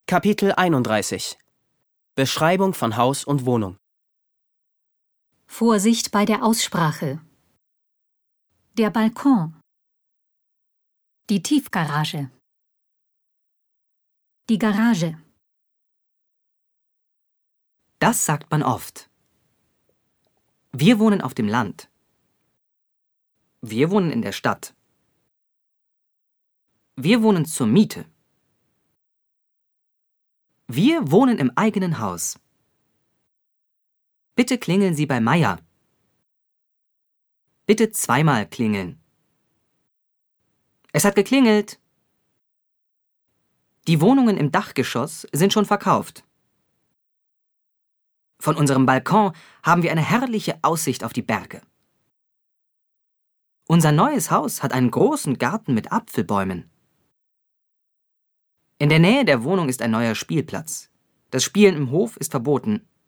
Kapitel 31 Beschreibung von Haus und Wohnung. Vorsicht bei der Aussprache. Der Balkon. Die Tiefgarage. Die Garage. Das sagt man oft. Wir wohnen auf dem Land. Wir wohnen in der Stadt. Wir wohnen zur Miete. Wir wohnen im eigenen Haus. Bitte klingeln Sie bei Meier. Bitte zweimal klingeln. Es hat geklingelt. Die Wohnungen im Dachgeschoss sind schon verkauft. Von unserem Balkon haben wir eine herrliche Aussicht auf die Berge. Unser neues Haus hat einen großen Garten mit Apfelbäumen. In der Nähe der Wohnung ist ein neuer Spielplatz. Das Spielen im Hof ist verboten.